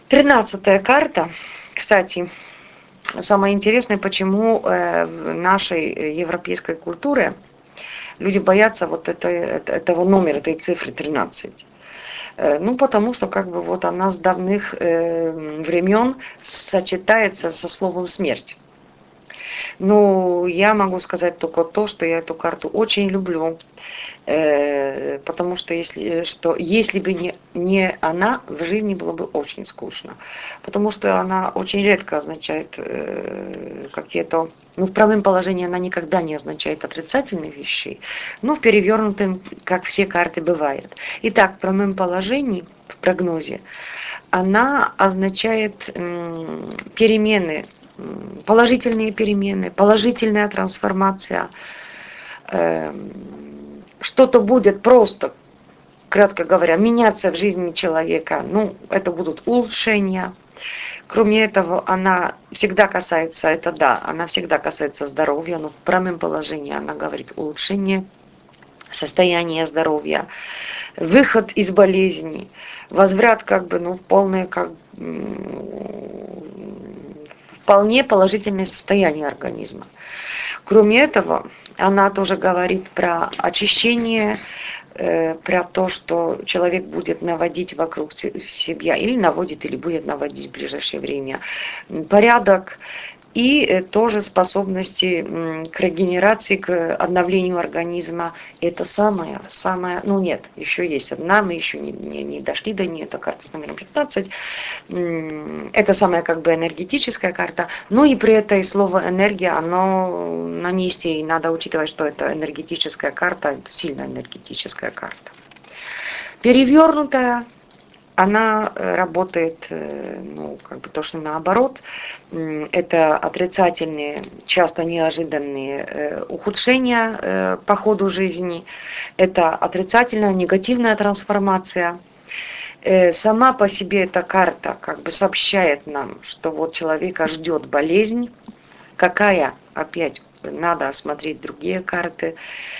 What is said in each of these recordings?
13-я карта, кстати, самое интересное, почему в нашей европейской культуре люди боятся вот этого номера, этой цифры 13. Ну, потому что как бы вот она с давних времен сочетается со словом смерть. Ну, я могу сказать только то, что я эту карту очень люблю, потому что если бы не она, в жизни было бы очень скучно. Потому что она очень редко означает какие-то... Ну, в правом положении она никогда не означает отрицательных вещей, но в перевернутом, как все карты, бывает. Итак, в правом положении, в прогнозе, она означает перемены, положительные перемены, положительная трансформация. Что-то будет просто, кратко говоря, меняться в жизни человека. Ну, это будут улучшения. Кроме этого, она всегда касается, это да, она всегда касается здоровья, но в прямом положении она говорит улучшение состояния здоровья, выход из болезни, возврат как бы, ну, полное как вполне положительное состояние организма. Кроме этого, она тоже говорит про очищение, про то, что человек будет наводить вокруг себя, или наводит, или будет наводить в ближайшее время порядок, и тоже способности к регенерации, к обновлению организма. Это самое, ну нет, еще есть одна, мы еще не дошли до нее, это карта с номером 15. Это самая как бы энергетическая карта. Ну и при этой слово энергия, оно на месте, и надо учитывать, что это энергетическая карта, это сильно энергетическая карта. Перевернутая, она работает, ну, как бы точно наоборот. Это отрицательные, часто неожиданные ухудшения по ходу жизни. Это отрицательная, негативная трансформация. Сама по себе эта карта как бы сообщает нам, что вот человека ждет болезнь. Какая? Опять надо осмотреть другие карты.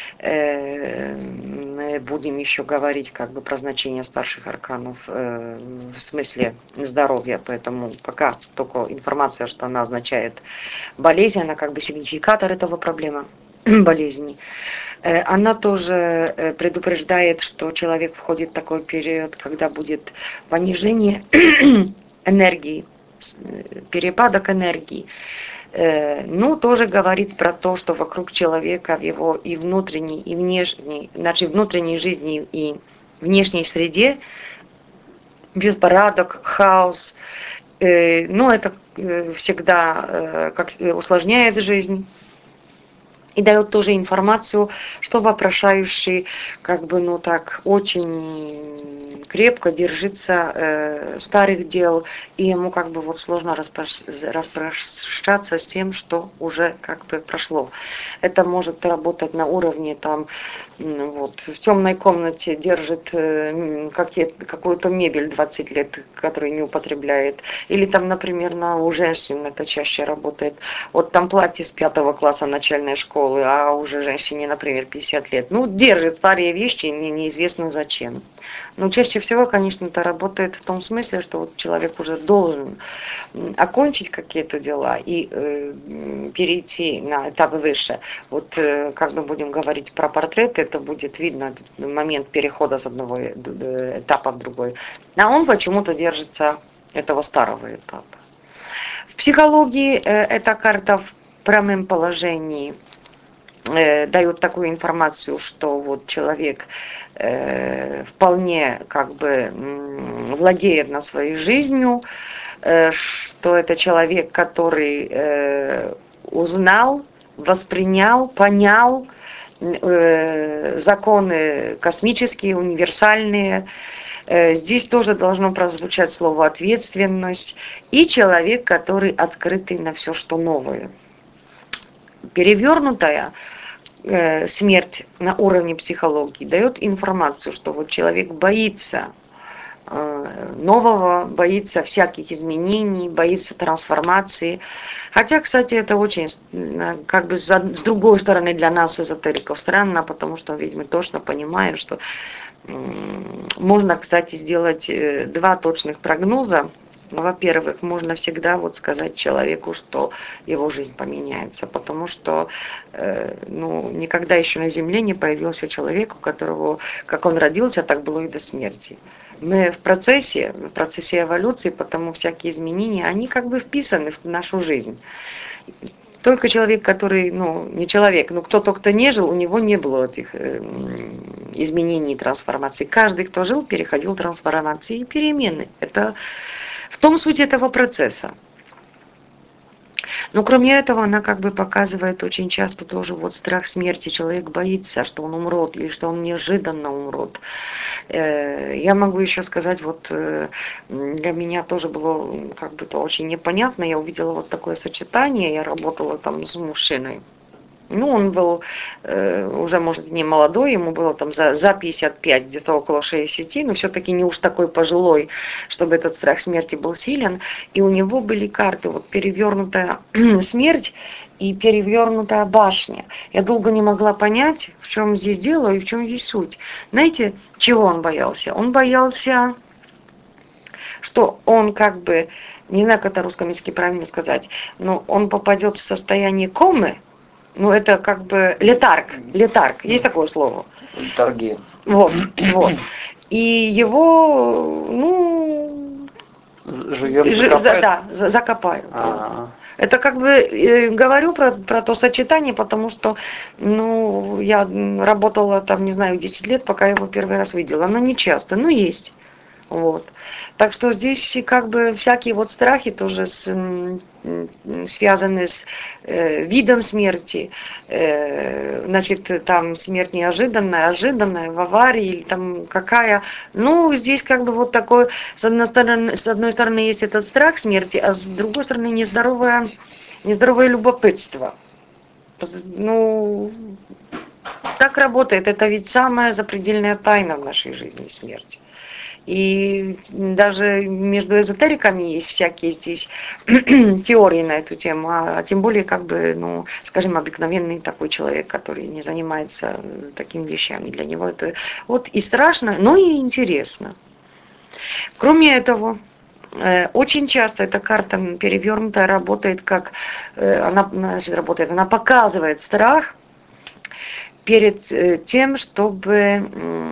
Будем еще говорить как бы про значение старших арканов в смысле здоровья, поэтому пока только информация, что она означает болезнь, она как бы сигнификатор этого проблемы болезни. Она тоже предупреждает, что человек входит в такой период, когда будет понижение энергии, перепадок энергии. Ну, тоже говорит про то, что вокруг человека в его и внутренней, и внешней, значит, внутренней жизни и внешней среде беспорядок, хаос. Ну, это всегда как усложняет жизнь. И дает тоже информацию, что вопрошающий как бы, ну так, очень крепко держится старых дел, и ему как бы вот сложно распрощаться с тем, что уже как бы прошло. Это может работать на уровне там, вот, в темной комнате держит какую-то мебель 20 лет, которую не употребляет. Или там, например, у женщин это чаще работает. Вот там платье с 5 класса начальной школы, а уже женщине, например, 50 лет. Ну, держит старые вещи, неизвестно зачем. Но чаще всего, конечно, это работает в том смысле, что вот человек уже должен окончить какие-то дела и перейти на этап выше. Вот как мы будем говорить про портрет, это будет видно момент перехода с одного этапа в другой. А он почему-то держится этого старого этапа. В психологии эта карта в прямом положении дает такую информацию, что вот человек вполне как бы владеет над своей жизнью, что это человек, который узнал, воспринял, понял законы космические, универсальные. Здесь тоже должно прозвучать слово ответственность и человек, который открытый на все, что новое. Перевернутая смерть на уровне психологии дает информацию, что вот человек боится нового, боится всяких изменений, боится трансформации. Хотя, кстати, это очень, как бы, с другой стороны, для нас, эзотериков, странно, потому что ведь мы точно понимаем, что можно, кстати, сделать два точных прогноза во-первых, можно всегда вот сказать человеку, что его жизнь поменяется, потому что никогда еще на Земле не появился человек, у которого, как он родился, так было и до смерти. Мы в процессе эволюции, потому всякие изменения, они как бы вписаны в нашу жизнь. Только человек, который, не человек, но кто-то, кто не жил, у него не было этих изменений и трансформаций. Каждый, кто жил, переходил трансформации и перемены. Это в том суть этого процесса. Но кроме этого, она как бы показывает очень часто тоже вот страх смерти. Человек боится, что он умрет или что он неожиданно умрет. Я могу еще сказать, вот для меня тоже было как бы то очень непонятно. Я увидела вот такое сочетание. Я работала там с мужчиной. Он был уже, может, не молодой, ему было там за 55, где-то около 60, но все-таки не уж такой пожилой, чтобы этот страх смерти был силен. И у него были карты, вот перевернутая смерть и перевернутая башня. Я долго не могла понять, в чем здесь дело и в чем здесь суть. Знаете, чего он боялся? Он боялся, что он как бы, не знаю, как это в русском языке правильно сказать, но он попадет в состояние комы. Это как бы летарг, есть такое слово? Летаргия. Вот. И его, закопают. Это как бы, говорю про то сочетание, потому что, я работала там, не знаю, 10 лет, пока я его первый раз видела. Оно не часто, но есть. Вот. Так что здесь как бы всякие вот страхи тоже связаны с видом смерти. Значит, там смерть ожиданная, в аварии или там какая. Здесь как бы вот такой, с одной стороны есть этот страх смерти, а с другой стороны нездоровое любопытство. Так работает. Это ведь самая запредельная тайна в нашей жизни — смерть. И даже между эзотериками есть всякие здесь теории на эту тему, а тем более, как бы, скажем, обыкновенный такой человек, который не занимается такими вещами. Для него это вот и страшно, но и интересно. Кроме этого, очень часто эта карта перевернутая работает как, она показывает страх перед тем, чтобы...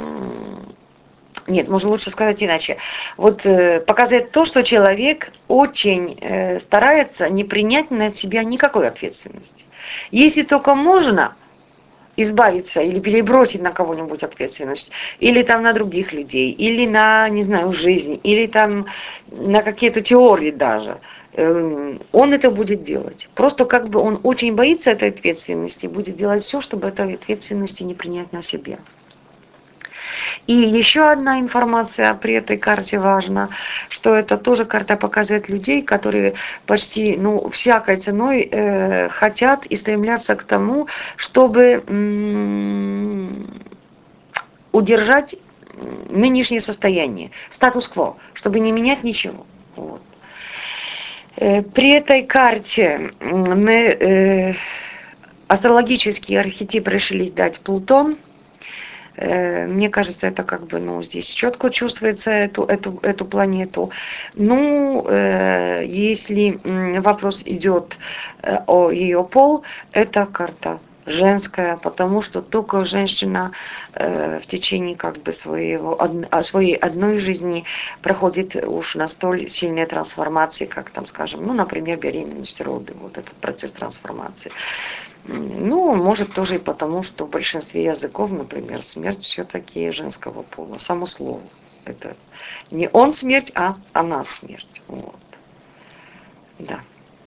Нет, можно лучше сказать иначе. Вот показывает то, что человек очень старается не принять на себя никакой ответственности. Если только можно избавиться или перебросить на кого-нибудь ответственность, или там на других людей, или на, не знаю, жизнь, или там на какие-то теории даже, он это будет делать. Просто как бы он очень боится этой ответственности, будет делать все, чтобы этой ответственности не принять на себя. И еще одна информация при этой карте важна, что это тоже карта показывает людей, которые почти, всякой ценой хотят и стремятся к тому, чтобы удержать нынешнее состояние, статус-кво, чтобы не менять ничего. Вот. При этой карте мы астрологический архетип решили дать Плутон. Мне кажется, это как бы, здесь четко чувствуется эту планету. Если вопрос идет о ее пол, это карта женская, потому что только женщина в течение как бы своей одной жизни проходит уж на столь сильные трансформации, как там, скажем, например, беременность, роды, вот этот процесс трансформации. Может тоже и потому, что в большинстве языков, например, смерть все-таки женского пола. Само слово. Это не он смерть, а она смерть. Вот. Да.